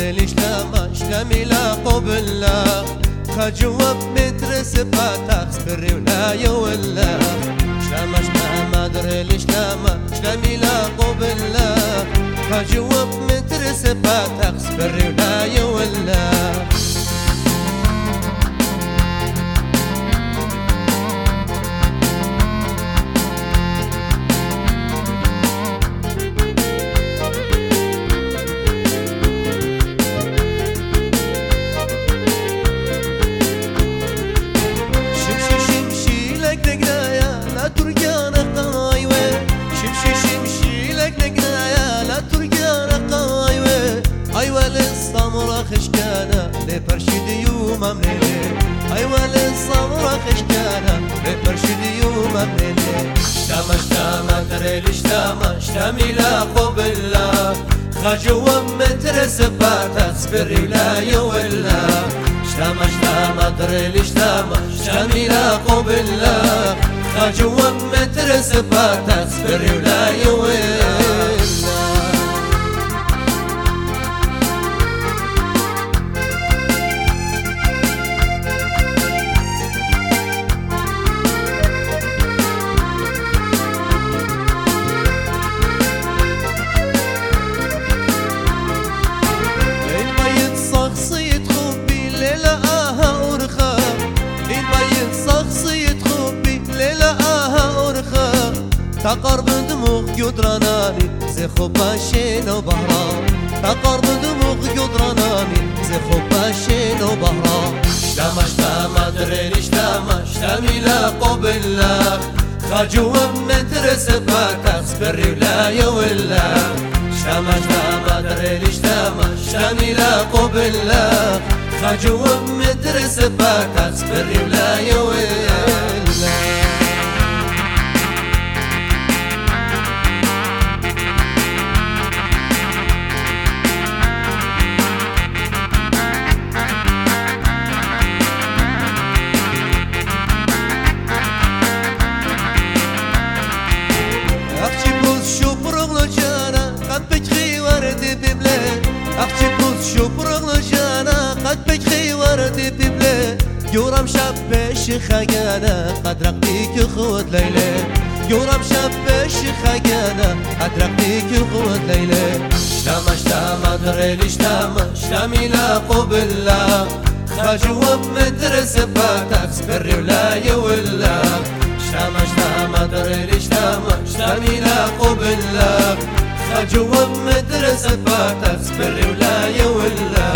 دري ليش لامي لا قبلا خجوب متر سبات اخبري ولا يولا شلام دري ليش لامي لا قبلا خجوب متر سبات اخبري ولا يولا خشكانا لبرشد يوم امنيني ايوه للصبر خشكانا لبرشد يوم امنيني شتاما دري شتامي لا قبلا خجوا متر سبات اصبري لا يولا شتاما دري شتامي لا قبلا خجوا متر سبات اصبري لا يولا تقرب دموع قدراناني زي خباشين وبهران تقرب دموع قدراناني زي خباشين وبهران شتاما دري شتامي لا قبلا خجوا متر سبات اصبري ولا يولا شتاما دري شتامي لا قبلا خجوا متر سبات اصبري ولا يولا يورم شبش خجانا قد رقتك خود ليلى يورم شبش خجانا قد رقتك خود ليلى شتاما دري شتامي لا قبلا خجوا متر سبات اصبري ولا يولا شتاما دري شتامي لا قبلا خجوا متر سبات اصبري ولا يولا